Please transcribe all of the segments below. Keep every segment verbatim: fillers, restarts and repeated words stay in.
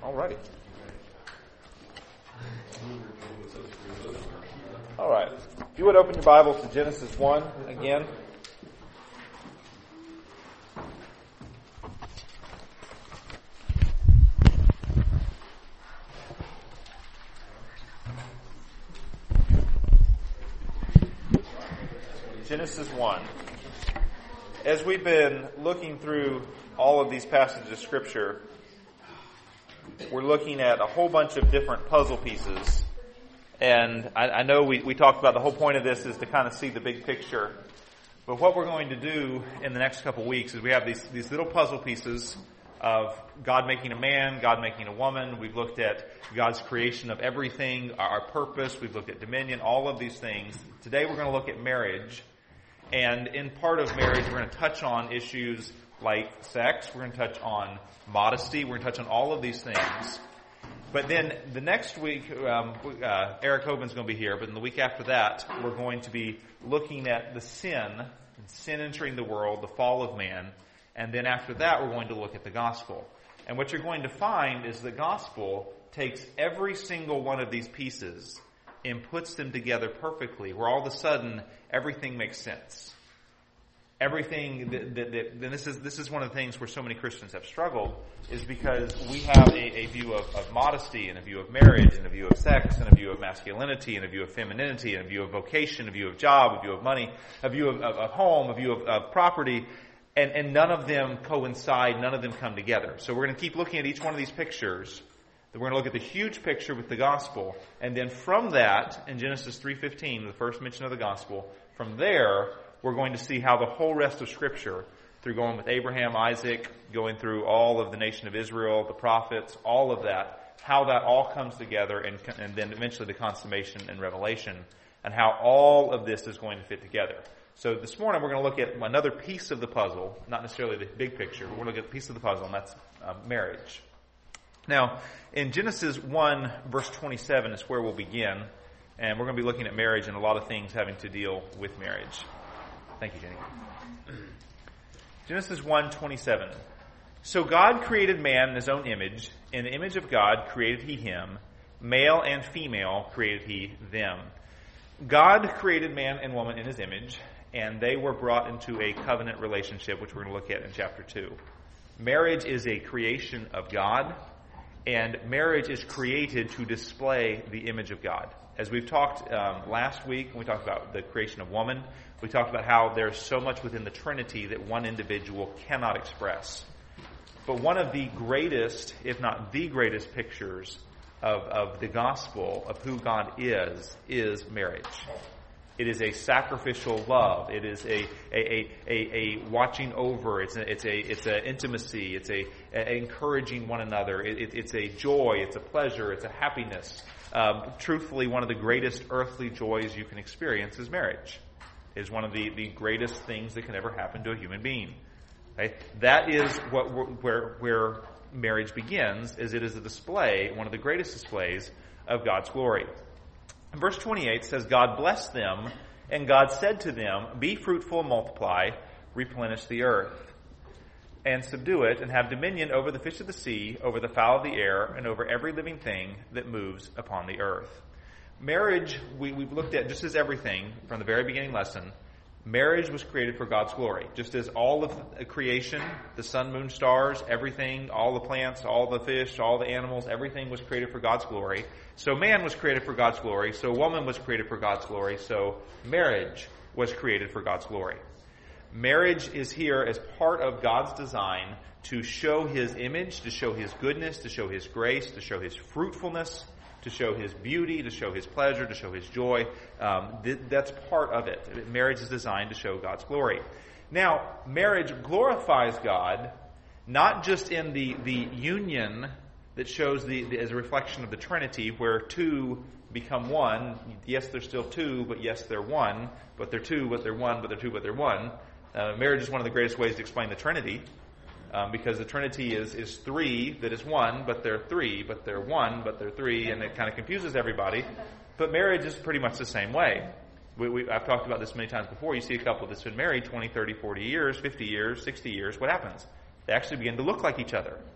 Alrighty. All right. If you would open your Bibles to Genesis one again. Genesis one. As we've been looking through all of these passages of Scripture, we're looking at a whole bunch of different puzzle pieces. And I, I know we, we talked about the whole point of this is to kind of see the big picture. But what we're going to do in the next couple of weeks is we have these, these little puzzle pieces of God making a man, God making a woman. We've looked at God's creation of everything, our, our purpose. We've looked at dominion, all of these things. Today we're going to look at marriage. And in part of marriage, we're going to touch on issues like sex. We're going to touch on modesty. We're going to touch on all of these things. But then the next week, um, uh, Eric Hoban's going to be here. But in the week after that, we're going to be looking at the sin, sin entering the world, the fall of man. And then after that, we're going to look at the gospel. And what you're going to find is the gospel takes every single one of these pieces and puts them together perfectly, where all of a sudden everything makes sense. Everything that, that, that and this is this is one of the things where so many Christians have struggled, is because we have a, a view of, of modesty and a view of marriage and a view of sex and a view of masculinity and a view of femininity and a view of vocation, a view of job, a view of money, a view of, of, of home, a view of, of property, and, and none of them coincide, none of them come together. So we're going to keep looking at each one of these pictures. We're going to look at the huge picture with the gospel, and then from that, in Genesis three fifteen, the first mention of the gospel, from there, we're going to see how the whole rest of Scripture, through going with Abraham, Isaac, going through all of the nation of Israel, the prophets, all of that, how that all comes together, and, and then eventually the consummation and Revelation, and how all of this is going to fit together. So this morning we're going to look at another piece of the puzzle, not necessarily the big picture, but we're going to look at a piece of the puzzle, and that's uh, marriage. Now, in Genesis one, verse twenty-seven is where we'll begin, and we're going to be looking at marriage and a lot of things having to deal with marriage. Thank you, Jenny. Genesis one, twenty-seven. So God created man in his own image. In the image of God created he him. Male and female created he them. God created man and woman in his image, and they were brought into a covenant relationship, which we're going to look at in chapter two. Marriage is a creation of God, and marriage is created to display the image of God. As we've talked um, last week, when we talked about the creation of woman, we talked about how there's so much within the Trinity that one individual cannot express. But one of the greatest, if not the greatest pictures of, of the gospel, of who God is, is marriage. It is a sacrificial love. It is a a a, a, a watching over. It's a, it's a it's a intimacy. It's a, a encouraging one another. It, it, it's a joy. It's a pleasure. It's a happiness. Um, truthfully, one of the greatest earthly joys you can experience is marriage. It is one of the, the greatest things that can ever happen to a human being. Okay? That is what where where marriage begins. Is it is a display, one of the greatest displays of God's glory. Verse twenty-eight says, God blessed them, and God said to them, be fruitful and multiply, replenish the earth, and subdue it, and have dominion over the fish of the sea, over the fowl of the air, and over every living thing that moves upon the earth. Marriage, we, we've looked at just as everything from the very beginning lesson. Marriage was created for God's glory. Just as all of creation, the sun, moon, stars, everything, all the plants, all the fish, all the animals, everything was created for God's glory. So man was created for God's glory. So woman was created for God's glory. So marriage was created for God's glory. Marriage is here as part of God's design to show His image, to show His goodness, to show His grace, to show His fruitfulness, to show His beauty, to show His pleasure, to show His joy. Um, th- that's part of it. Marriage is designed to show God's glory. Now, marriage glorifies God, not just in the, the union that shows the, the as a reflection of the Trinity, where two become one. Yes, they're still two, but yes, they're one. But they're two, but they're one, but they're two, but they're one. Uh, marriage is one of the greatest ways to explain the Trinity. Um, because the Trinity is, is three that is one, but they're three, but they're one, but they're three, and it kind of confuses everybody. But marriage is pretty much the same way. We, we, I've talked about this many times before. You see a couple that's been married twenty, thirty, forty years, fifty years, sixty years. What happens? They actually begin to look like each other.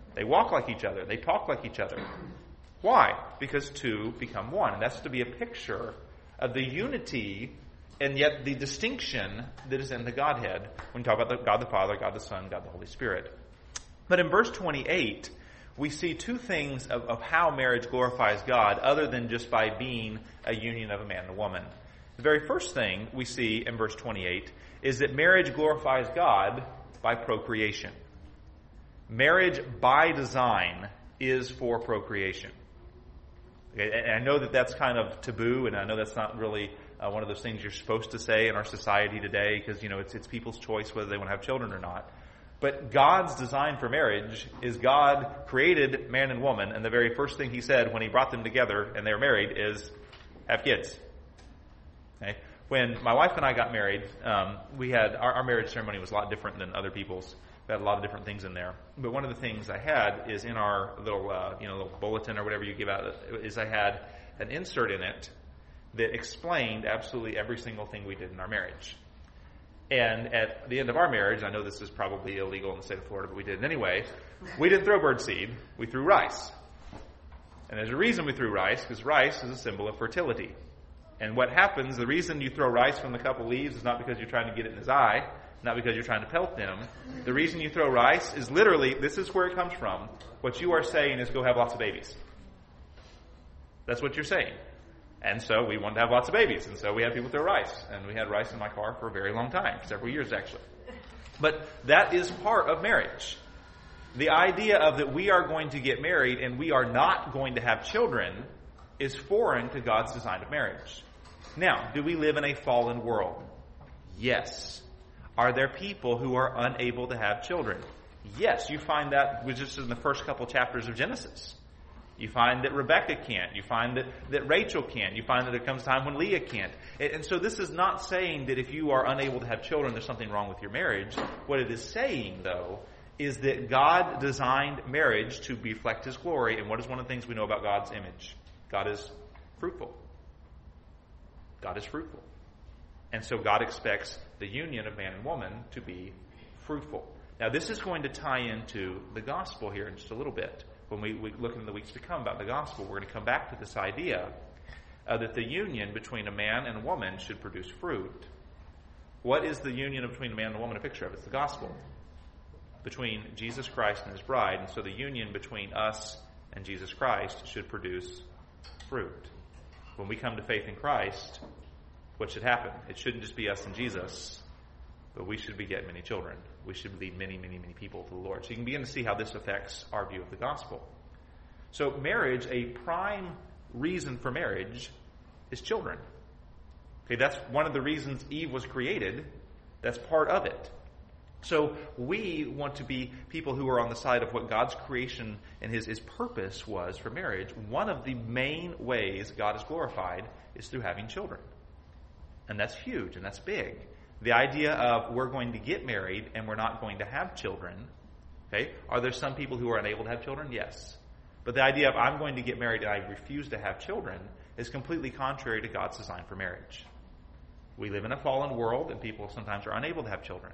They walk like each other. They talk like each other. Why? Because two become one. And that's to be a picture of the unity and yet the distinction that is in the Godhead when we talk about the God the Father, God the Son, God the Holy Spirit. But in verse twenty-eight, we see two things of, of how marriage glorifies God other than just by being a union of a man and a woman. The very first thing we see in verse twenty-eight is that marriage glorifies God by procreation. Marriage by design is for procreation. Okay, and I know that that's kind of taboo, and I know that's not really uh, one of those things you're supposed to say in our society today, because, you know, it's, it's people's choice whether they want to have children or not. But God's design for marriage is God created man and woman, and the very first thing he said when he brought them together and they were married is, have kids. Okay? When my wife and I got married, um, we had, our, our marriage ceremony was a lot different than other people's. We had a lot of different things in there. But one of the things I had is in our little, uh, you know, little bulletin or whatever you give out, is I had an insert in it that explained absolutely every single thing we did in our marriage. And at the end of our marriage, I know this is probably illegal in the state of Florida, but we did it anyway, we didn't throw birdseed, we threw rice. And there's a reason we threw rice, because rice is a symbol of fertility. And what happens, the reason you throw rice from the couple leaves is not because you're trying to get it in his eye, not because you're trying to pelt them. The reason you throw rice is literally, this is where it comes from. What you are saying is go have lots of babies. That's what you're saying. And so we wanted to have lots of babies, and so we had people throw rice. And we had rice in my car for a very long time, several years actually. But that is part of marriage. The idea of that we are going to get married and we are not going to have children is foreign to God's design of marriage. Now, do we live in a fallen world? Yes. Are there people who are unable to have children? Yes, you find that just in the first couple chapters of Genesis. You find that Rebecca can't. You find that, that Rachel can't. You find that there comes a time when Leah can't. And, and so this is not saying that if you are unable to have children, there's something wrong with your marriage. What it is saying, though, is that God designed marriage to reflect His glory. And what is one of the things we know about God's image? God is fruitful. God is fruitful. And so God expects the union of man and woman to be fruitful. Now, this is going to tie into the gospel here in just a little bit. When we, we look in the weeks to come about the gospel, we're going to come back to this idea uh, that the union between a man and a woman should produce fruit. What is the union between a man and a woman a picture of? It's the gospel. Between Jesus Christ and His bride. And so the union between us and Jesus Christ should produce fruit. When we come to faith in Christ, what should happen? It shouldn't just be us and Jesus, but we should beget many children. We should lead many, many, many people to the Lord. So you can begin to see how this affects our view of the gospel. So marriage, a prime reason for marriage is children. Okay, that's one of the reasons Eve was created. That's part of it. So we want to be people who are on the side of what God's creation and his, his purpose was for marriage. One of the main ways God is glorified is through having children. And that's huge and that's big. The idea of we're going to get married and we're not going to have children. Okay? Are there some people who are unable to have children? Yes. But the idea of I'm going to get married and I refuse to have children is completely contrary to God's design for marriage. We live in a fallen world and people sometimes are unable to have children.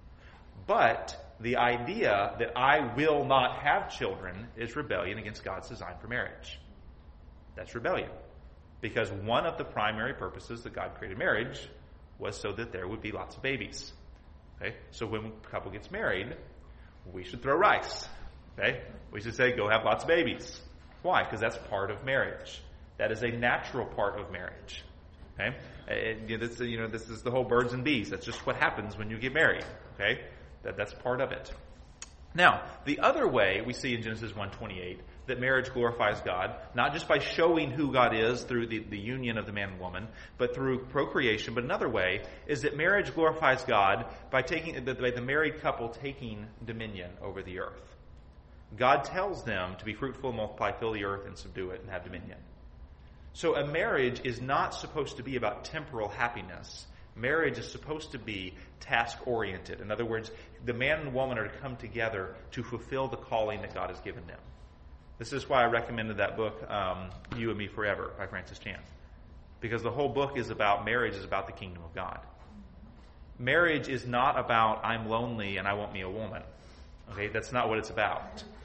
But the idea that I will not have children is rebellion against God's design for marriage. That's rebellion. Because one of the primary purposes that God created marriage was so that there would be lots of babies. Okay? So when a couple gets married, we should throw rice. Okay? We should say, go have lots of babies. Why? Because that's part of marriage. That is a natural part of marriage. Okay? And, you know, this, you know, this is the whole birds and bees. That's just what happens when you get married. Okay? That, that's part of it. Now, the other way we see in Genesis one twenty-eight that marriage glorifies God, not just by showing who God is through the, the union of the man and woman, but through procreation. But another way is that marriage glorifies God by taking by the married couple taking dominion over the earth. God tells them to be fruitful, multiply, fill the earth, and subdue it, and have dominion. So a marriage is not supposed to be about temporal happiness. Marriage is supposed to be task-oriented. In other words, the man and woman are to come together to fulfill the calling that God has given them. This is why I recommended that book, um, You and Me Forever, by Francis Chan. Because the whole book is about, marriage is about the kingdom of God. Marriage is not about, I'm lonely and I want me a woman. Okay, that's not what it's about.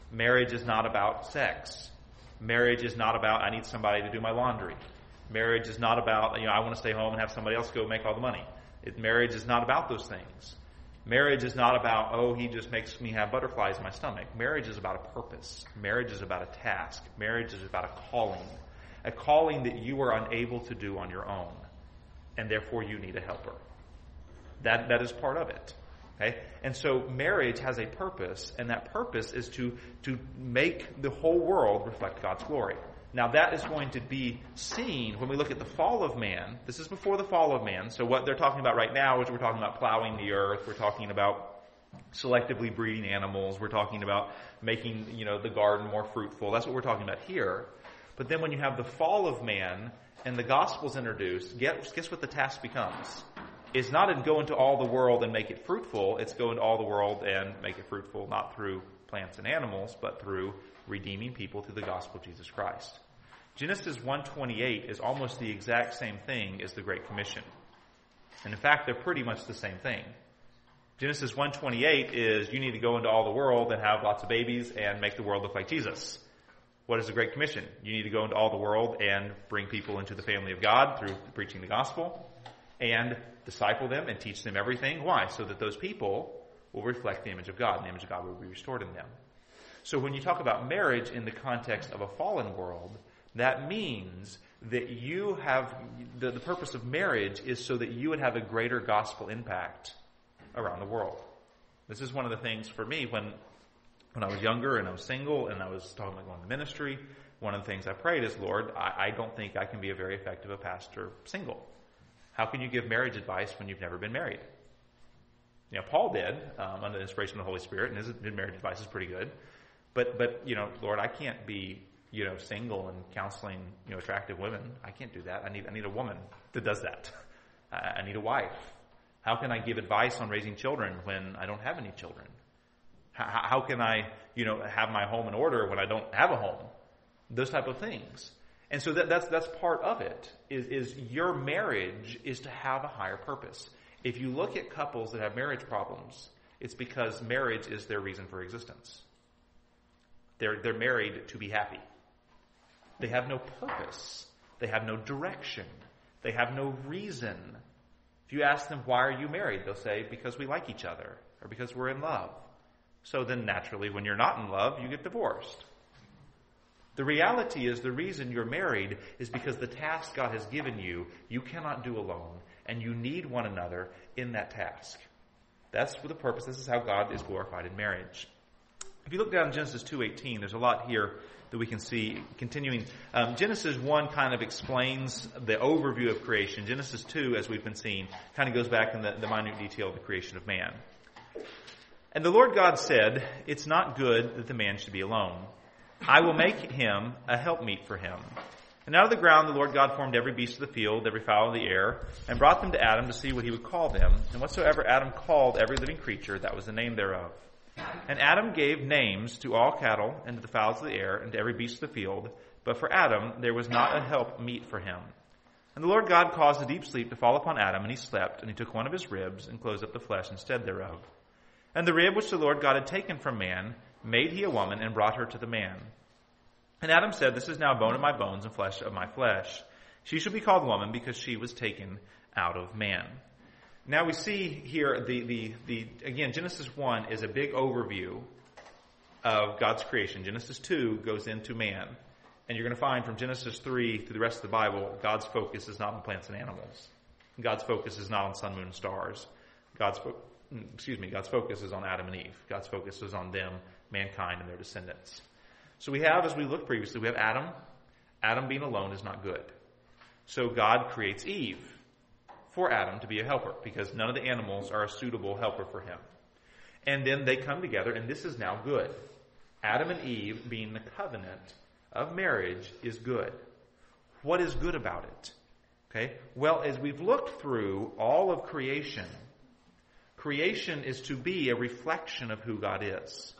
Marriage is not about sex. Marriage is not about, I need somebody to do my laundry. Marriage is not about, you know, I want to stay home and have somebody else go make all the money. It, marriage is not about those things. Marriage is not about, oh, he just makes me have butterflies in my stomach. Marriage is about a purpose. Marriage is about a task. Marriage is about a calling. A calling that you are unable to do on your own. And therefore you need a helper. That that is part of it. Okay? And so marriage has a purpose, and that purpose is to, to make the whole world reflect God's glory. Now that is going to be seen when we look at the fall of man. This is before the fall of man. So what they're talking about right now is we're talking about plowing the earth. We're talking about selectively breeding animals. We're talking about making, you know, the garden more fruitful. That's what we're talking about here. But then when you have the fall of man and the gospel's introduced, guess, guess what the task becomes? It's not to go into all the world and make it fruitful. It's go into all the world and make it fruitful, not through plants and animals, but through redeeming people through the gospel of Jesus Christ. Genesis one twenty-eight is almost the exact same thing as the Great Commission. And in fact, they're pretty much the same thing. Genesis one twenty-eight is you need to go into all the world and have lots of babies and make the world look like Jesus. What is the Great Commission? You need to go into all the world and bring people into the family of God through preaching the gospel and disciple them and teach them everything. Why? So that those people will reflect the image of God, and the image of God will be restored in them. So when you talk about marriage in the context of a fallen world, that means that you have, the, the purpose of marriage is so that you would have a greater gospel impact around the world. This is one of the things for me when when I was younger and I was single and I was talking about going to ministry. One of the things I prayed is, Lord, I, I don't think I can be a very effective a pastor single. How can you give marriage advice when you've never been married? You know, Paul did, um, under the inspiration of the Holy Spirit, and his, his marriage advice is pretty good. But, but, you know, Lord, I can't be, you know, single and counseling, you know, attractive women. I can't do that. I need, I need a woman that does that. I, I need a wife. How can I give advice on raising children when I don't have any children? How, how can I, you know, have my home in order when I don't have a home? Those type of things. And so that, that's, that's part of it, is, is your marriage is to have a higher purpose. If you look at couples that have marriage problems, it's because marriage is their reason for existence. They're, they're married to be happy. They have no purpose. They have no direction. They have no reason. If you ask them, why are you married? They'll say, because we like each other, or because we're in love. So then naturally, when you're not in love, you get divorced. The reality is the reason you're married is because the task God has given you, you cannot do alone, and you need one another in that task. That's for the purpose. This is how God is glorified in marriage. If you look down in Genesis two eighteen, there's a lot here that we can see. Continuing, um, Genesis one kind of explains the overview of creation. Genesis two, as we've been seeing, kind of goes back in the, the minute detail of the creation of man. And the Lord God said, it's not good that the man should be alone. I will make him a helpmeet for him. And out of the ground the Lord God formed every beast of the field, every fowl of the air, and brought them to Adam to see what he would call them. And whatsoever Adam called every living creature, that was the name thereof. And Adam gave names to all cattle, and to the fowls of the air, and to every beast of the field. But for Adam there was not a help meet for him. And the Lord God caused a deep sleep to fall upon Adam, and he slept, and he took one of his ribs, and closed up the flesh instead thereof. And the rib which the Lord God had taken from man, made he a woman, and brought her to the man. And Adam said, this is now bone of my bones and flesh of my flesh. She shall be called woman, because she was taken out of man. Now we see here, the, the, the again, Genesis one is a big overview of God's creation. Genesis two goes into man. And you're going to find from Genesis three through the rest of the Bible, God's focus is not on plants and animals. God's focus is not on sun, moon, and stars. God's focus Excuse me, God's focus is on Adam and Eve. God's focus is on them, mankind, and their descendants. So we have, as we looked previously, we have Adam. Adam being alone is not good. So God creates Eve for Adam to be a helper, because none of the animals are a suitable helper for him. And then they come together, and this is now good. Adam and Eve being the covenant of marriage is good. What is good about it? Okay. Well, as we've looked through all of creation, creation is to be a reflection of who God is.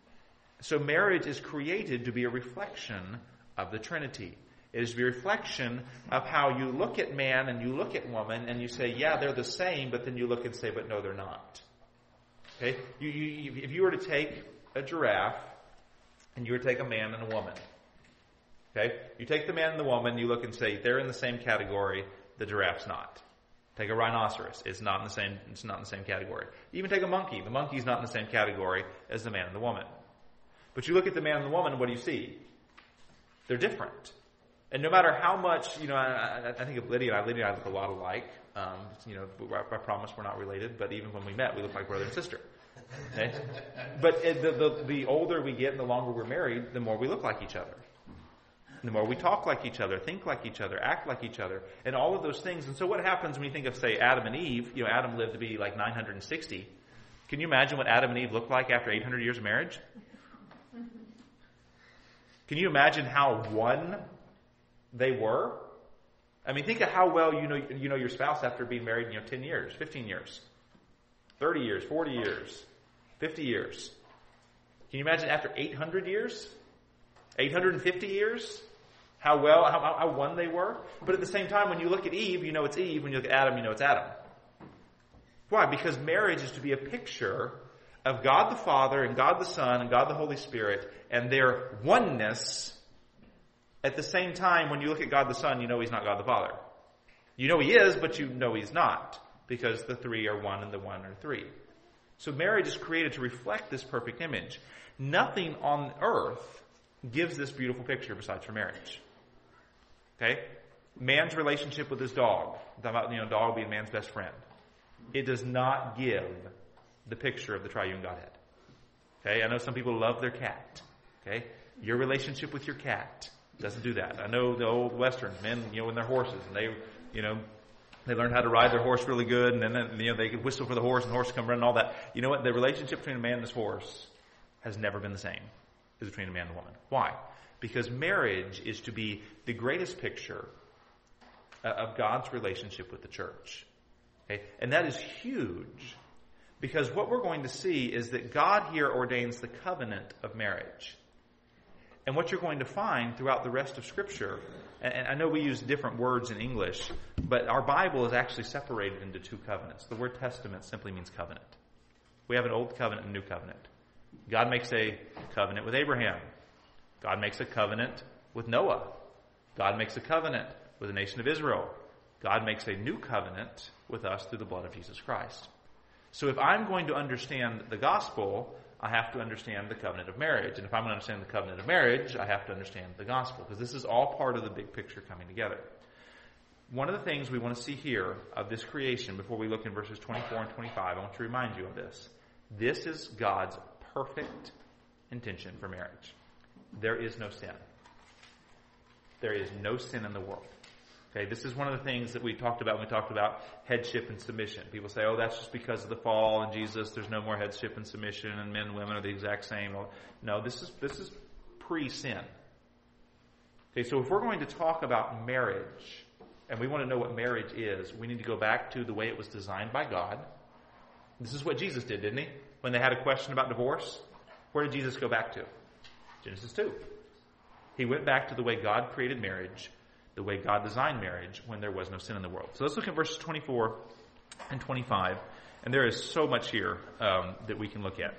So marriage is created to be a reflection of the Trinity. It is to be a reflection of how you look at man and you look at woman and you say, yeah, they're the same, but then you look and say, but no, they're not. Okay? You, you, if you were to take a giraffe and you were to take a man and a woman. Okay? You take the man and the woman, you look and say, they're in the same category, the giraffe's not. Take a rhinoceros, it's not in the same, it's not in the same category. Even take a monkey, the monkey's not in the same category as the man and the woman. But you look at the man and the woman, what do you see? They're different. And no matter how much, you know, I, I think of Lydia and I, Lydia and I look a lot alike. Um, you know, I, I promise we're not related, but even when we met, we look like brother and sister. Okay? But it, the, the, the older we get and the longer we're married, the more we look like each other. The more we talk like each other, think like each other, act like each other, and all of those things. And so what happens when you think of, say, Adam and Eve? You know, Adam lived to be like nine hundred sixty. Can you imagine what Adam and Eve looked like after eight hundred years of marriage? Can you imagine how one they were? I mean, think of how well you know you know your spouse after being married, you know, ten years, fifteen years, thirty years, forty years, fifty years. Can you imagine after eight hundred years? eight hundred fifty years? How well, how, how one they were? But at the same time, when you look at Eve, you know it's Eve. When you look at Adam, you know it's Adam. Why? Because marriage is to be a picture of God the Father and God the Son and God the Holy Spirit and their oneness. At the same time, when you look at God the Son, you know He's not God the Father. You know He is, but you know He's not, because the three are one and the one are three. So marriage is created to reflect this perfect image. Nothing on earth gives this beautiful picture besides for marriage. Okay? Man's relationship with his dog. I'm talking about, you know, dog being man's best friend. It does not give the picture of the triune Godhead. Okay? I know some people love their cat. Okay? Your relationship with your cat doesn't do that. I know the old Westerns, men, you know, in their horses, and they, you know, they learn how to ride their horse really good, and then, you know, they can whistle for the horse, and the horse come running and all that. You know what? The relationship between a man and his horse has never been the same as between a man and a woman. Why? Because marriage is to be the greatest picture of God's relationship with the church. Okay? And that is huge, because what we're going to see is that God here ordains the covenant of marriage. And what you're going to find throughout the rest of Scripture, and I know we use different words in English, but our Bible is actually separated into two covenants. The word testament simply means covenant. We have an old covenant and a new covenant. God makes a covenant with Abraham. God makes a covenant with Noah. God makes a covenant with the nation of Israel. God makes a new covenant with us through the blood of Jesus Christ. So if I'm going to understand the gospel, I have to understand the covenant of marriage. And if I'm going to understand the covenant of marriage, I have to understand the gospel, because this is all part of the big picture coming together. One of the things we want to see here of this creation, before we look in verses twenty-four and twenty-five, I want to remind you of this. This is God's perfect intention for marriage. There is no sin. There is no sin in the world. Okay, this is one of the things that we talked about when we talked about headship and submission. People say, oh, that's just because of the fall and Jesus, there's no more headship and submission, and men and women are the exact same. No, this is this is pre-sin. Okay, so if we're going to talk about marriage, and we want to know what marriage is, we need to go back to the way it was designed by God. This is what Jesus did, didn't he? When they had a question about divorce, where did Jesus go back to? Genesis two. He went back to the way God created marriage, the way God designed marriage when there was no sin in the world. So let's look at verses twenty-four and twenty-five. And there is so much here um, that we can look at.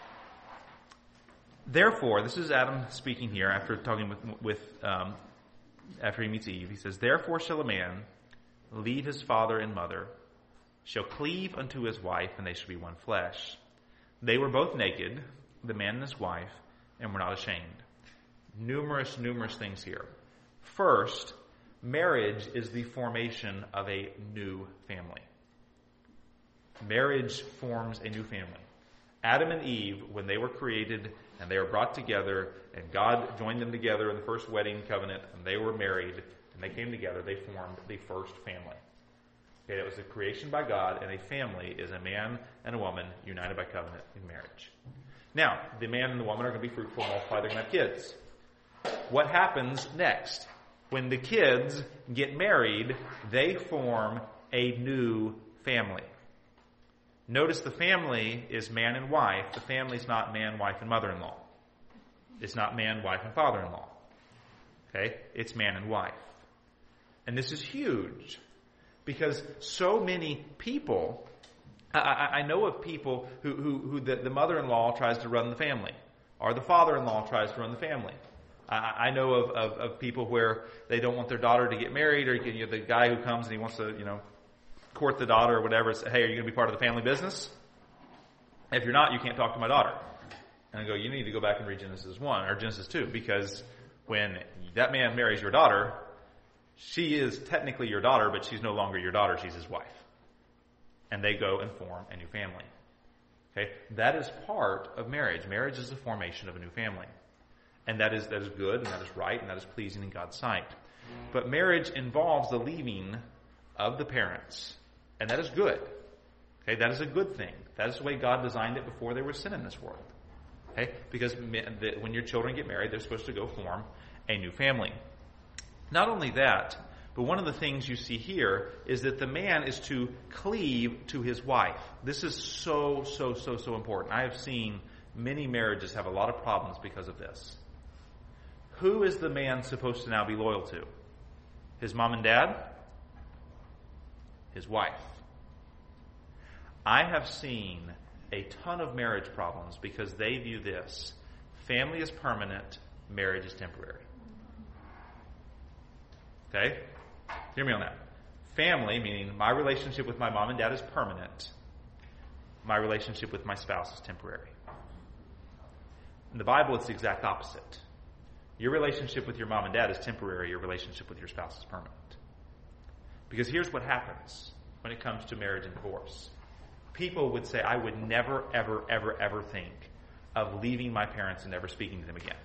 Therefore, this is Adam speaking here after talking with, with um, after he meets Eve. He says, therefore shall a man leave his father and mother, shall cleave unto his wife, and they shall be one flesh. They were both naked, the man and his wife, and were not ashamed. Numerous, numerous things here. First, marriage is the formation of a new family. Marriage forms a new family. Adam and Eve, when they were created and they were brought together, and God joined them together in the first wedding covenant, and they were married, and they came together, they formed the first family. Okay, that was a creation by God, and a family is a man and a woman united by covenant in marriage. Now, the man and the woman are going to be fruitful and multiply. They're going to have kids. What happens next? When the kids get married, they form a new family. Notice the family is man and wife. The family is not man, wife, and mother-in-law. It's not man, wife, and father-in-law. Okay? It's man and wife. And this is huge, because so many people, I, I, I know of people who, who, who the, the mother-in-law tries to run the family. or the father-in-law tries to run the family. I, I know of, of, of people where they don't want their daughter to get married, or you, can, you have the guy who comes and he wants to, you know, court the daughter or whatever. Say, hey, are you going to be part of the family business? If you're not, you can't talk to my daughter. And I go, you need to go back and read Genesis one or Genesis two, because when that man marries your daughter, she is technically your daughter, but she's no longer your daughter, she's his wife. And they go and form a new family. Okay? That is part of marriage. Marriage is the formation of a new family. And that is that is good, and that is right, and that is pleasing in God's sight. But marriage involves the leaving of the parents. And that is good. Okay? That is a good thing. That is the way God designed it before there was sin in this world. Okay? Because when your children get married, they're supposed to go form a new family. Not only that, but one of the things you see here is that the man is to cleave to his wife. This is so, so, so, so important. I have seen many marriages have a lot of problems because of this. Who is the man supposed to now be loyal to? His mom and dad? His wife. I have seen a ton of marriage problems because they view this: family is permanent, marriage is temporary. Okay? Hear me on that. Family, meaning my relationship with my mom and dad, is permanent. My relationship with my spouse is temporary. In the Bible, it's the exact opposite. Your relationship with your mom and dad is temporary. Your relationship with your spouse is permanent. Because here's what happens when it comes to marriage and divorce. People would say, I would never, ever, ever, ever think of leaving my parents and never speaking to them again.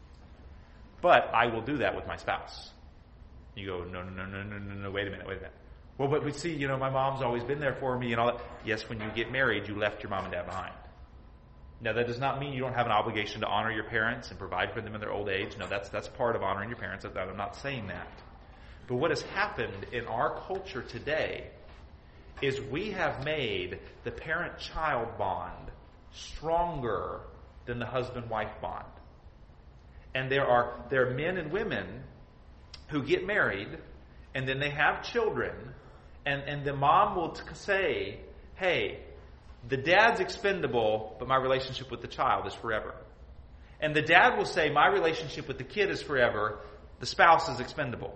But I will do that with my spouse. You go, no, no, no, no, no, no, no, wait a minute, wait a minute. Well, but we see, you know, my mom's always been there for me and all that. Yes, when you get married, you left your mom and dad behind. Now, that does not mean you don't have an obligation to honor your parents and provide for them in their old age. No, that's that's part of honoring your parents. I'm not saying that. But what has happened in our culture today is we have made the parent-child bond stronger than the husband-wife bond. And there are there are men and women who get married, and then they have children, and, and the mom will t- say, hey, the dad's expendable, but my relationship with the child is forever. And the dad will say, my relationship with the kid is forever, the spouse is expendable.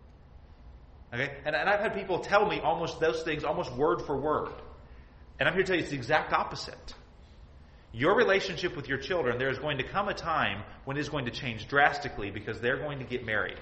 Okay? And, and I've had people tell me almost those things, almost word for word. And I'm here to tell you it's the exact opposite. Your relationship with your children, there is going to come a time when it is going to change drastically because they're going to get married.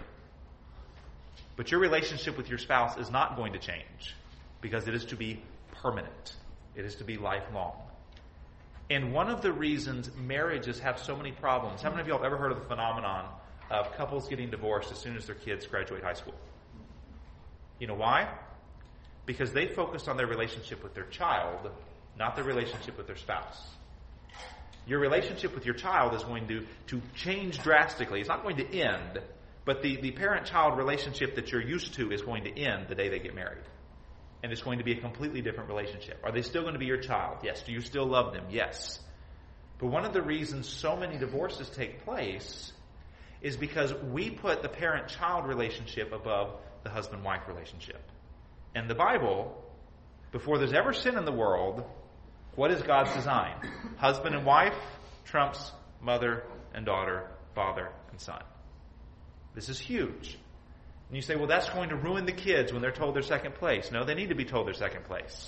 But your relationship with your spouse is not going to change because it is to be permanent. It is to be lifelong. And one of the reasons marriages have so many problems, how many of you have ever heard of the phenomenon of couples getting divorced as soon as their kids graduate high school? You know why? Because they focused on their relationship with their child, not their relationship with their spouse. Your relationship with your child is going to, to change drastically. It's not going to end, but the, the parent-child relationship that you're used to is going to end the day they get married. And it's going to be a completely different relationship. Are they still going to be your child? Yes. Do you still love them? Yes. But one of the reasons so many divorces take place is because we put the parent-child relationship above the husband-wife relationship. And the Bible, before there's ever sin in the world, what is God's design? Husband and wife trumps mother and daughter, father and son. This is huge. And you say, well, that's going to ruin the kids when they're told they're second place. No, they need to be told they're second place.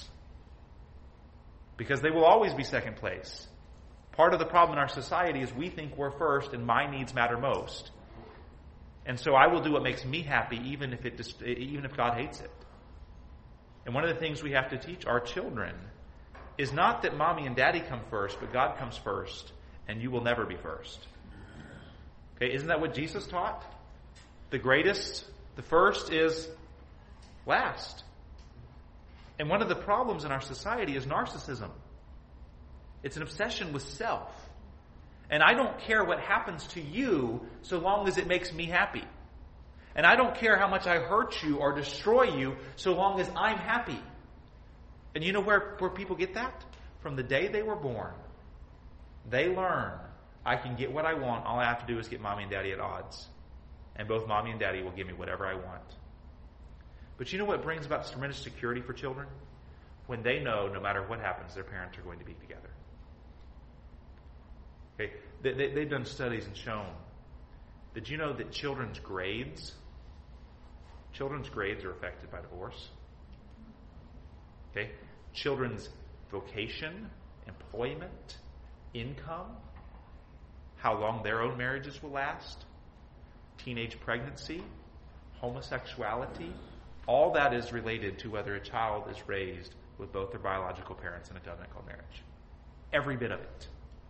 Because they will always be second place. Part of the problem in our society is we think we're first and my needs matter most. And so I will do what makes me happy even if it just, even if God hates it. And one of the things we have to teach our children is not that mommy and daddy come first, but God comes first, and you will never be first. Okay, isn't that what Jesus taught? The greatest, the first is last. And one of the problems in our society is narcissism. It's an obsession with self. And I don't care what happens to you so long as it makes me happy. And I don't care how much I hurt you or destroy you so long as I'm happy. And you know where, where people get that? From the day they were born. They learn, I can get what I want. All I have to do is get mommy and daddy at odds. And both mommy and daddy will give me whatever I want. But you know what brings about tremendous security for children? When they know no matter what happens, their parents are going to be together. Okay? They, they, they've done studies and shown. Did you know that children's grades, children's grades are affected by divorce? Okay? Children's vocation, employment, income, how long their own marriages will last, teenage pregnancy, homosexuality, all that is related to whether a child is raised with both their biological parents in a covenantal marriage. Every bit of it.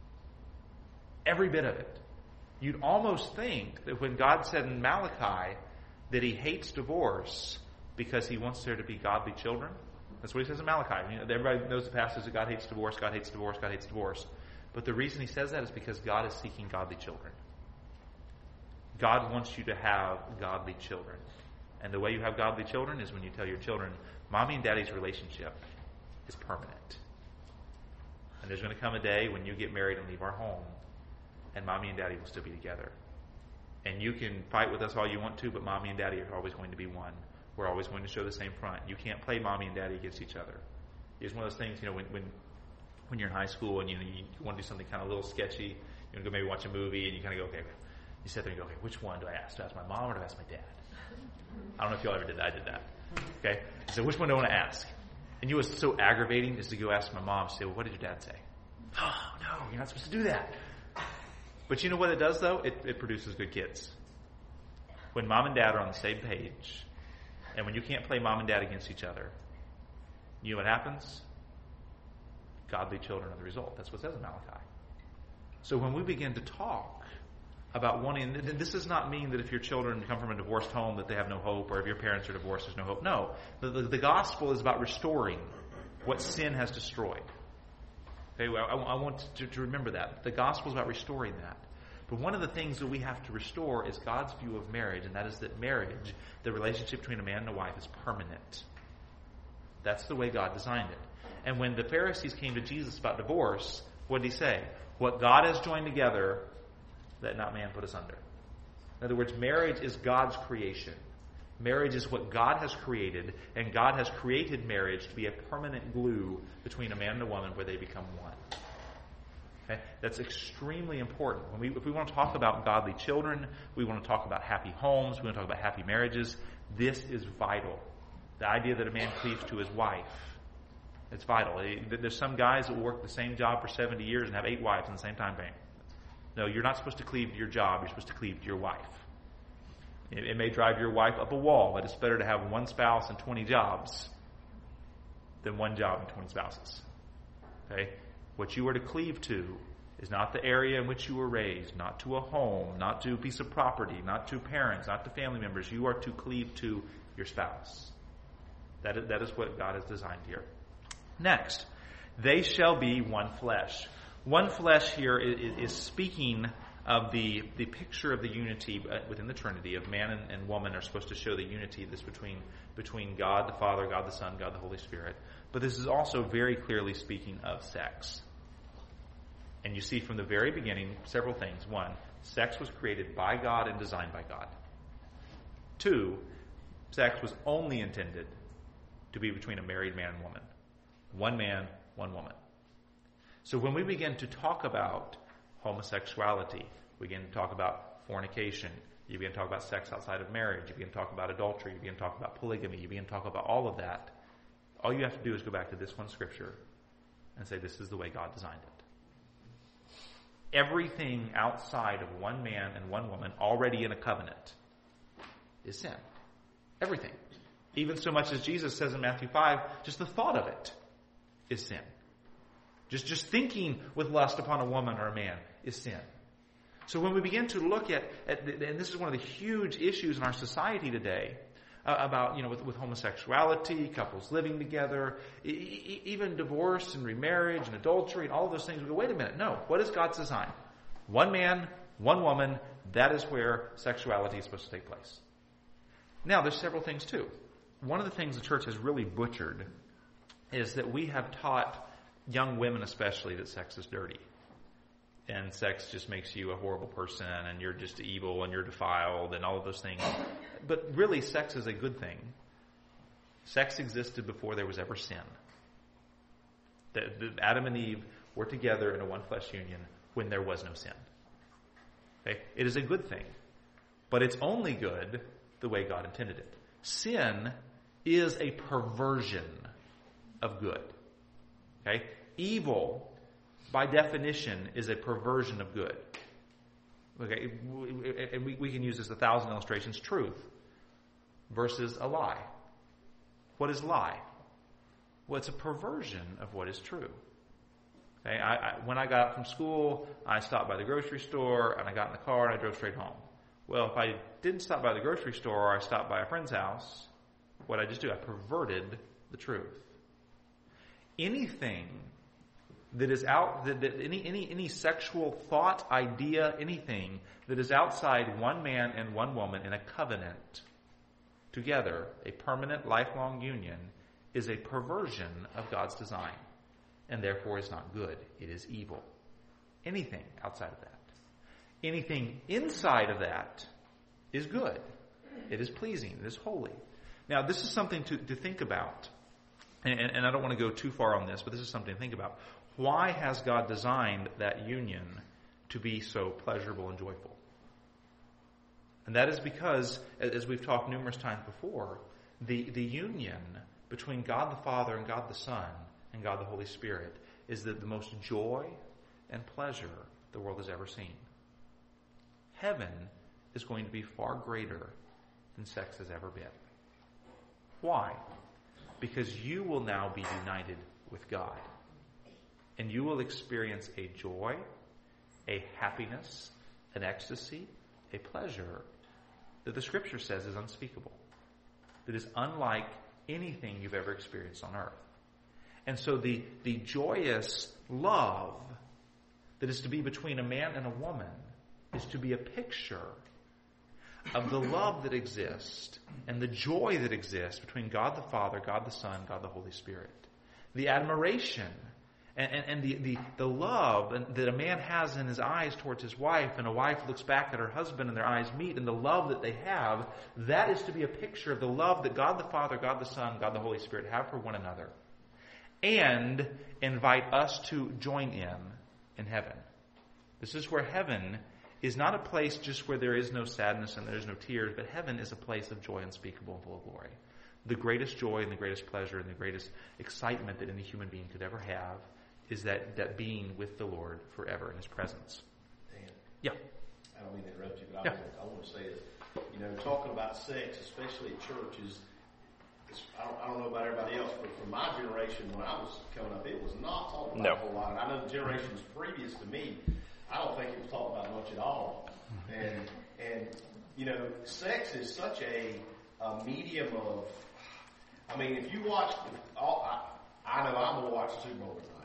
Every bit of it. You'd almost think that when God said in Malachi that he hates divorce because he wants there to be godly children, that's what he says in Malachi. You know, everybody knows the passage that God hates divorce, God hates divorce, God hates divorce. But the reason he says that is because God is seeking godly children. God wants you to have godly children. And the way you have godly children is when you tell your children, Mommy and Daddy's relationship is permanent. And there's going to come a day when you get married and leave our home, and Mommy and Daddy will still be together. And you can fight with us all you want to, but Mommy and Daddy are always going to be one. We're always going to show the same front. You can't play Mommy and Daddy against each other. It's one of those things, you know, when when, when you're in high school and you know you want to do something kind of a little sketchy, you want to go maybe watch a movie, and you kind of go, okay, you sit there and you go, okay, which one do I ask? Do I ask my mom or do I ask my dad? I don't know if y'all ever did that. I did that. Okay? So which one do I want to ask? And you know what's so aggravating is to go ask my mom, say, well, what did your dad say? Oh, no, you're not supposed to do that. But you know what it does, though? It, it produces good kids. When mom and dad are on the same page, and when you can't play mom and dad against each other, you know what happens? Godly children are the result. That's what it says in Malachi. So when we begin to talk about wanting, and this does not mean that if your children come from a divorced home that they have no hope, or if your parents are divorced, there's no hope. No. The, the, the gospel is about restoring what sin has destroyed. Okay, well, I, I want to, to remember that. The gospel is about restoring that. But one of the things that we have to restore is God's view of marriage, and that is that marriage, the relationship between a man and a wife, is permanent. That's the way God designed it. And when the Pharisees came to Jesus about divorce, what did he say? What God has joined together, let not man put asunder. In other words, marriage is God's creation. Marriage is what God has created, and God has created marriage to be a permanent glue between a man and a woman where they become one. Okay? That's extremely important. When we, if we want to talk about godly children, we want to talk about happy homes, we want to talk about happy marriages, this is vital. The idea that a man cleaves to his wife, it's vital. There's some guys that will work the same job for seventy years and have eight wives in the same time frame. No, you're not supposed to cleave to your job. You're supposed to cleave to your wife. It, it may drive your wife up a wall, but it's better to have one spouse and twenty jobs than one job and twenty spouses. Okay? What you are to cleave to is not the area in which you were raised, not to a home, not to a piece of property, not to parents, not to family members. You are to cleave to your spouse. That is, that is what God has designed here. Next, they shall be one flesh. One flesh here is, is speaking of the, the picture of the unity within the Trinity, of man and, and woman are supposed to show the unity that's between, between God the Father, God the Son, God the Holy Spirit. But this is also very clearly speaking of sex. And you see from the very beginning several things. One, sex was created by God and designed by God. Two, sex was only intended to be between a married man and woman. One man, one woman. So when we begin to talk about homosexuality, we begin to talk about fornication, you begin to talk about sex outside of marriage, you begin to talk about adultery, you begin to talk about polygamy, you begin to talk about all of that, all you have to do is go back to this one scripture and say this is the way God designed it. Everything outside of one man and one woman already in a covenant is sin. Everything. Even so much as Jesus says in Matthew five, just the thought of it is sin. Just, just thinking with lust upon a woman or a man is sin. So when we begin to look at, at the, and this is one of the huge issues in our society today, uh, about, you know, with, with homosexuality, couples living together, e- e- even divorce and remarriage and adultery and all of those things, we go, wait a minute, no, what is God's design? One man, one woman, that is where sexuality is supposed to take place. Now, there's several things too. One of the things the church has really butchered is that we have taught young women especially that sex is dirty. And sex just makes you a horrible person and you're just evil and you're defiled and all of those things. But really, sex is a good thing. Sex existed before there was ever sin. The, the Adam and Eve were together in a one flesh union when there was no sin. Okay? It is a good thing. But it's only good the way God intended it. Sin is a perversion of good. Okay? Evil, by definition, is a perversion of good. Okay? And we, we can use this a thousand illustrations. Truth versus a lie. What is lie? Well, it's a perversion of what is true. Okay? I, I, when I got out from school, I stopped by the grocery store, and I got in the car, and I drove straight home. Well, if I didn't stop by the grocery store, or I stopped by a friend's house, what did I just do? I perverted the truth. Anything that is out, that, that any, any, any sexual thought, idea, anything that is outside one man and one woman in a covenant together, a permanent, lifelong union, is a perversion of God's design, and therefore is not good. It is evil. Anything outside of that. Anything inside of that is good. It is pleasing. It is holy. Now, this is something to, to think about. And, and, and I don't want to go too far on this, but this is something to think about. Why has God designed that union to be so pleasurable and joyful? And that is because, as we've talked numerous times before, the, the union between God the Father and God the Son and God the Holy Spirit is the, the most joy and pleasure the world has ever seen. Heaven is going to be far greater than sex has ever been. Why? Because you will now be united with God. And you will experience a joy, a happiness, an ecstasy, a pleasure that the Scripture says is unspeakable. That is unlike anything you've ever experienced on earth. And so the, the joyous love that is to be between a man and a woman is to be a picture of the love that exists and the joy that exists between God the Father, God the Son, God the Holy Spirit. The admiration and, and, and the, the, the love that a man has in his eyes towards his wife, and a wife looks back at her husband and their eyes meet, and the love that they have, that is to be a picture of the love that God the Father, God the Son, God the Holy Spirit have for one another, and invite us to join in in heaven. This is where heaven is not a place just where there is no sadness and there is no tears, but heaven is a place of joy unspeakable and full of glory. The greatest joy and the greatest pleasure and the greatest excitement that any human being could ever have is that, that being with the Lord forever in His presence. Dan, yeah. I don't mean to interrupt you, but yeah. I, want, I want to say that, you know, talking about sex, especially at churches, it's, I, don't, I don't know about everybody else, but for my generation, when I was coming up, it was not talked about no. a whole lot. And I know the generations previous to me, I don't think it was talked about much at all. And, and you know, sex is such a, a medium of, I mean, if you watch, if all, I, I know I'm going to watch the Super Bowl tonight.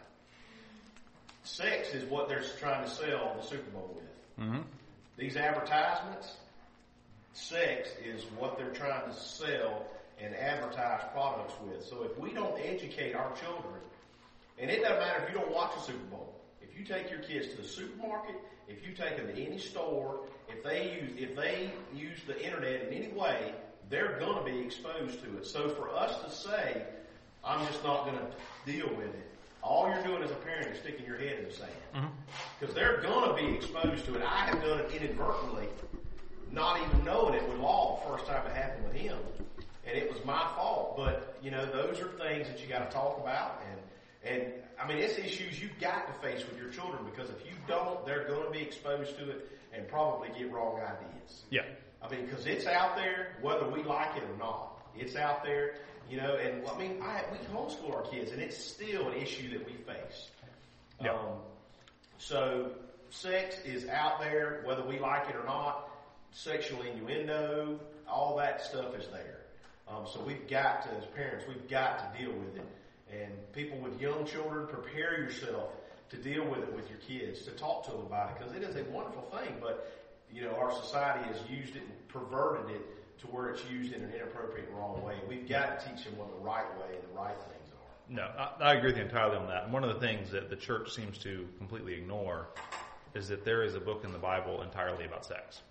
Sex is what they're trying to sell the Super Bowl with. Mm-hmm. These advertisements, sex is what they're trying to sell and advertise products with. So if we don't educate our children, and it doesn't matter if you don't watch the Super Bowl, if you take your kids to the supermarket, if you take them to any store, if they use if they use the internet in any way, they're going to be exposed to it. So for us to say, I'm just not going to deal with it, all you're doing as a parent is sticking your head in the sand. Because mm-hmm. they're going to be exposed to it. I have done it inadvertently, not even knowing it with Law the first time it happened with him. And it was my fault. But, you know, those are things that you got to talk about. And, and I mean, it's issues you've got to face with your children, because if you don't, they're going to be exposed to it and probably get wrong ideas. Yeah. I mean, because it's out there, whether we like it or not. It's out there, you know, and I mean, I, we homeschool our kids, and it's still an issue that we face. Yeah. Um, so sex is out there, whether we like it or not. Sexual innuendo, all that stuff is there. Um, so we've got to, as parents, we've got to deal with it. And people with young children, prepare yourself to deal with it with your kids, to talk to them about it, because it is a wonderful thing. But, you know, our society has used it and perverted it to where it's used in an inappropriate and wrong way. We've got to teach them what the right way and the right things are. No, I, I agree with you entirely on that. And one of the things that the church seems to completely ignore is that there is a book in the Bible entirely about sex.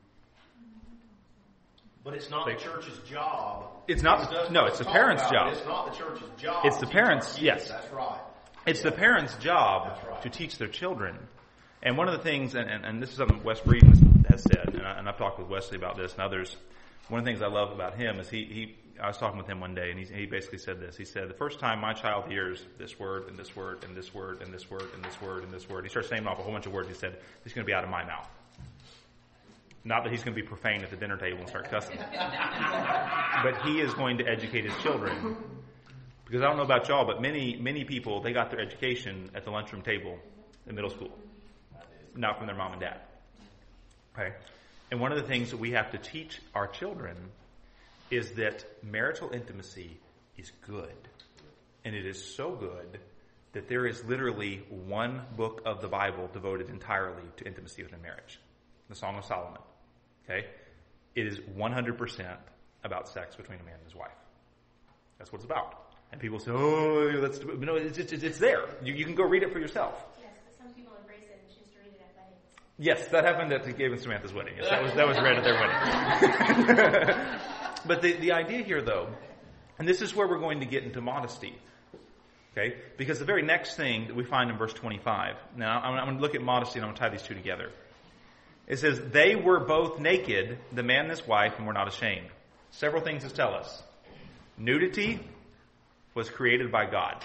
But it's not they, the church's job. It's not. The, no, it's the parents' job. It. It's not the church's job. It's the parents. Yes, that's right. It's yeah. the parents' job right. to teach their children. And one of the things, and, and, and this is something Wes Breeden has said, and, I, and I've talked with Wesley about this and others. One of the things I love about him is he, he I was talking with him one day, and he, he basically said this. He said, the first time my child hears this word and this word and this word and this word and this word and this word, he starts naming off a whole bunch of words. He said, it's going to be out of my mouth. Not that he's going to be profane at the dinner table and start cussing. But he is going to educate his children. Because I don't know about y'all, but many, many people, they got their education at the lunchroom table in middle school. Not from their mom and dad. Okay? And one of the things that we have to teach our children is that marital intimacy is good. And it is so good that there is literally one book of the Bible devoted entirely to intimacy within marriage. The Song of Solomon. Okay? It is one hundred percent about sex between a man and his wife. That's what it's about. And people say, oh, that's, no, it's, it's, it's there. You, you can go read it for yourself. Yes, but some people embrace it and choose to read it at weddings. Yes, that happened at Gabe and Samantha's wedding. Yes, that was, that was read at their wedding. But the, the idea here, though, and this is where we're going to get into modesty. Okay? Because the very next thing that we find in verse twenty-five, now I'm, I'm going to look at modesty and I'm going to tie these two together. It says, they were both naked, the man and his wife, and were not ashamed. Several things this tell us. Nudity was created by God.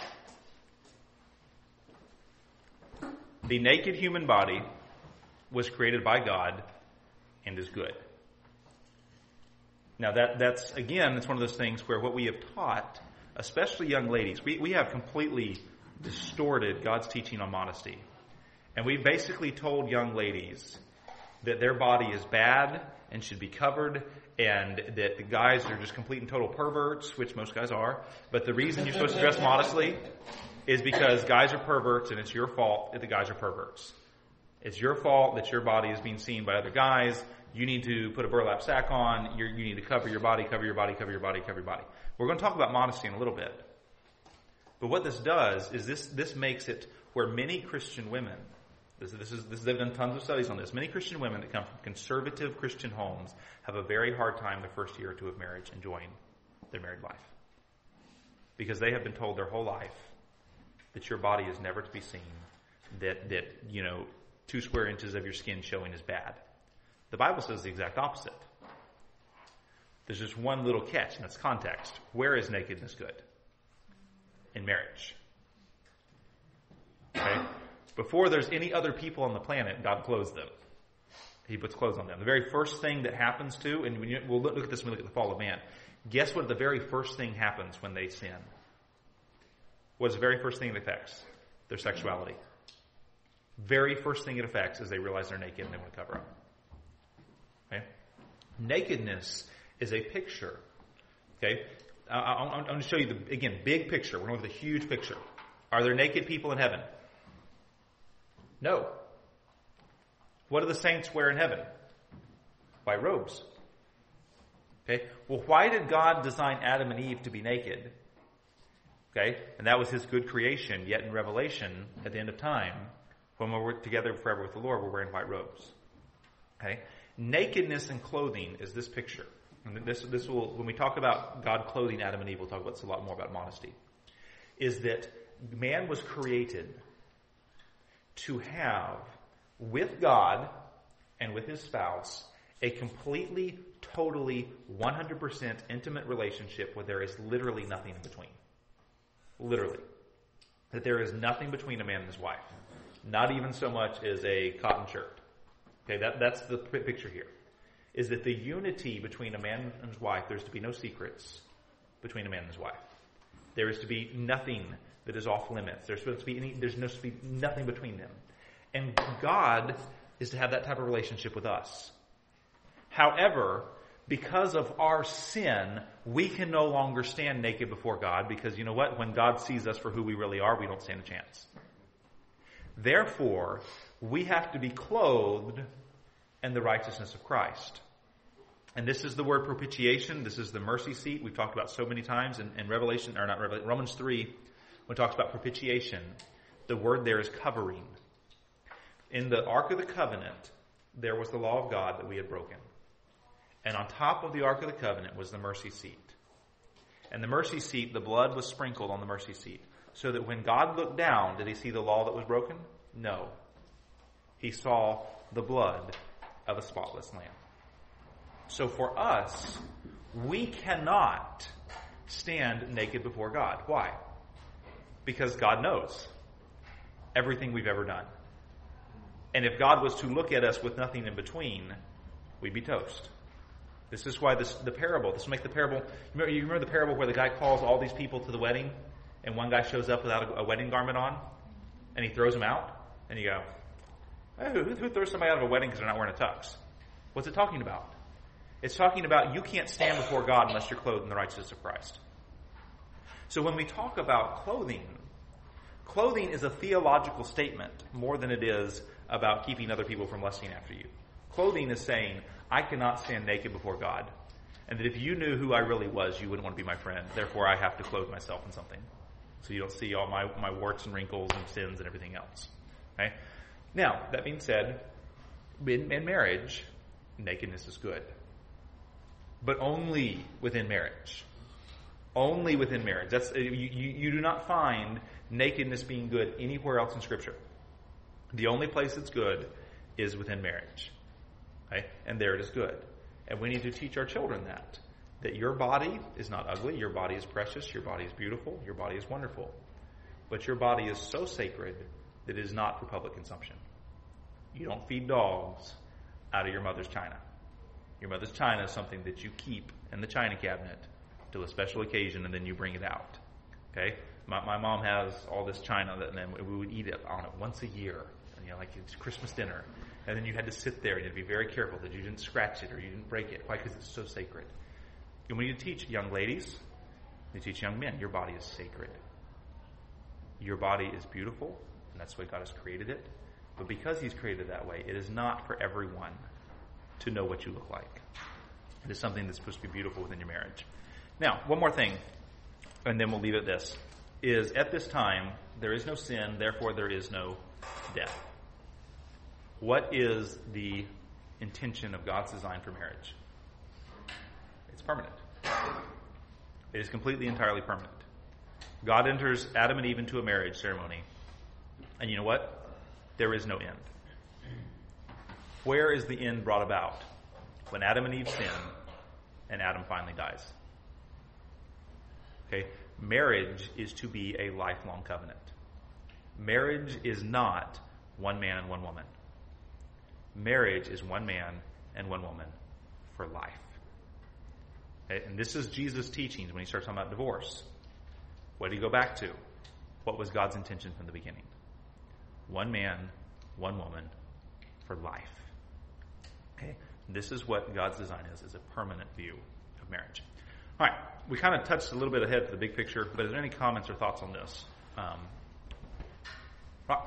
The naked human body was created by God and is good. Now that that's, again, it's one of those things where what we have taught, especially young ladies, we, we have completely distorted God's teaching on modesty. And we basically told young ladies that their body is bad and should be covered, and that the guys are just complete and total perverts, which most guys are. But the reason you're supposed to dress modestly is because guys are perverts, and it's your fault that the guys are perverts. It's your fault that your body is being seen by other guys. You need to put a burlap sack on. You're, you need to cover your body, cover your body, cover your body, cover your body. We're going to talk about modesty in a little bit. But what this does is this, this makes it where many Christian women, This, this is, this, they've done tons of studies on this. Many Christian women that come from conservative Christian homes have a very hard time the first year or two of marriage enjoying their married life. Because they have been told their whole life that your body is never to be seen, that, that, you know, two square inches of your skin showing is bad. The Bible says the exact opposite. There's just one little catch, and that's context. Where is nakedness good? In marriage. Okay? Before there's any other people on the planet, God clothes them. He puts clothes on them. The very first thing that happens to, and when you, we'll look at this when we look at the fall of man, guess what the very first thing happens when they sin? What is the very first thing it affects? Their sexuality. Very first thing it affects is they realize they're naked and they want to cover up. Okay? Nakedness is a picture. Okay? I, I, I'm going to show you, the again, big picture. We're going to look at the huge picture. Are there naked people in heaven? No. What do the saints wear in heaven? White robes. Okay? Well, why did God design Adam and Eve to be naked? Okay? And that was his good creation. Yet in Revelation, at the end of time, when we're together forever with the Lord, we're wearing white robes. Okay? Nakedness and clothing is this picture. And this, this will, when we talk about God clothing Adam and Eve, we'll talk about this a lot more about modesty. Is that man was created to have, with God and with his spouse, a completely, totally, one hundred percent intimate relationship where there is literally nothing in between. Literally. That there is nothing between a man and his wife. Not even so much as a cotton shirt. Okay, that, that's the picture here. Is that the unity between a man and his wife, there's to be no secrets between a man and his wife. There is to be nothing that is off limits. There's supposed to be any, there's supposed to be nothing between them. And God is to have that type of relationship with us. However, because of our sin, we can no longer stand naked before God because you know what? When God sees us for who we really are, we don't stand a chance. Therefore, we have to be clothed in the righteousness of Christ. And this is the word propitiation. This is the mercy seat we've talked about so many times in, in Revelation, or not Revelation, Romans three. When it talks about propitiation, the word there is covering. In the Ark of the Covenant, there was the law of God that we had broken. And on top of the Ark of the Covenant was the mercy seat. And the mercy seat, the blood was sprinkled on the mercy seat. So that when God looked down, did he see the law that was broken? No. He saw the blood of a spotless lamb. So for us, we cannot stand naked before God. Why? Because God knows everything we've ever done. And if God was to look at us with nothing in between, we'd be toast. This is why this, the parable, this will make the parable, you remember, you remember the parable where the guy calls all these people to the wedding, and one guy shows up without a, a wedding garment on, and he throws them out, and you go, hey, who, who throws somebody out of a wedding because they're not wearing a tux? What's it talking about? It's talking about you can't stand before God unless you're clothed in the righteousness of Christ. So when we talk about clothing, clothing is a theological statement more than it is about keeping other people from lusting after you. Clothing is saying, I cannot stand naked before God, and that if you knew who I really was, you wouldn't want to be my friend. Therefore, I have to clothe myself in something, so you don't see all my, my warts and wrinkles and sins and everything else. Okay? Now, that being said, in, in marriage, nakedness is good. But only within marriage. Only within marriage. That's you, you, you do not find nakedness being good anywhere else in Scripture. The only place it's good is within marriage. Okay? And there it is good. And we need to teach our children that. That your body is not ugly, your body is precious, your body is beautiful, your body is wonderful. But your body is so sacred that it is not for public consumption. You don't feed dogs out of your mother's china. Your mother's china is something that you keep in the china cabinet to a special occasion, and then you bring it out. Okay? My, my mom has all this china, that, and then we would eat it on it once a year. And, you know, like it's Christmas dinner. And then you had to sit there and you had to be very careful that you didn't scratch it or you didn't break it. Why? Because it's so sacred. And when you teach young ladies, you teach young men, your body is sacred. Your body is beautiful, and that's the way God has created it. But because He's created it that way, it is not for everyone to know what you look like. It is something that's supposed to be beautiful within your marriage. Now, one more thing, and then we'll leave it at this, is at this time, there is no sin, therefore there is no death. What is the intention of God's design for marriage? It's permanent. It is completely, entirely permanent. God enters Adam and Eve into a marriage ceremony, and you know what? There is no end. Where is the end brought about? When Adam and Eve sin, and Adam finally dies. Okay? Marriage is to be a lifelong covenant. Marriage is not one man and one woman. Marriage is one man and one woman for life. Okay? And this is Jesus' teachings when He starts talking about divorce. What did He go back to? What was God's intention from the beginning? One man, one woman for life. Okay? This is what God's design is, is a permanent view of marriage. All right, we kind of touched a little bit ahead to the big picture, but is there any comments or thoughts on this? Um, Rob?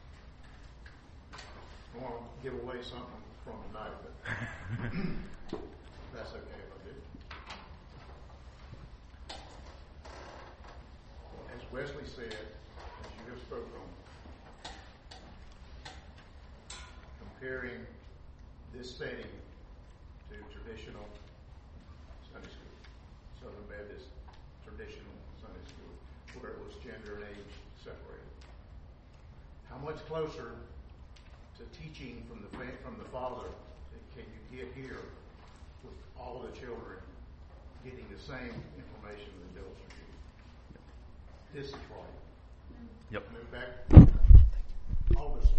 I want to give away something from tonight, but that's okay if I do. As Wesley said, as you have spoken on, comparing this setting to traditional Sunday school, Southern Baptist traditional Sunday school, where it was gender and age separated. How much closer to teaching from the from the Father can you get here with all the children getting the same information the adults are getting? This is right. Yep. Move back. August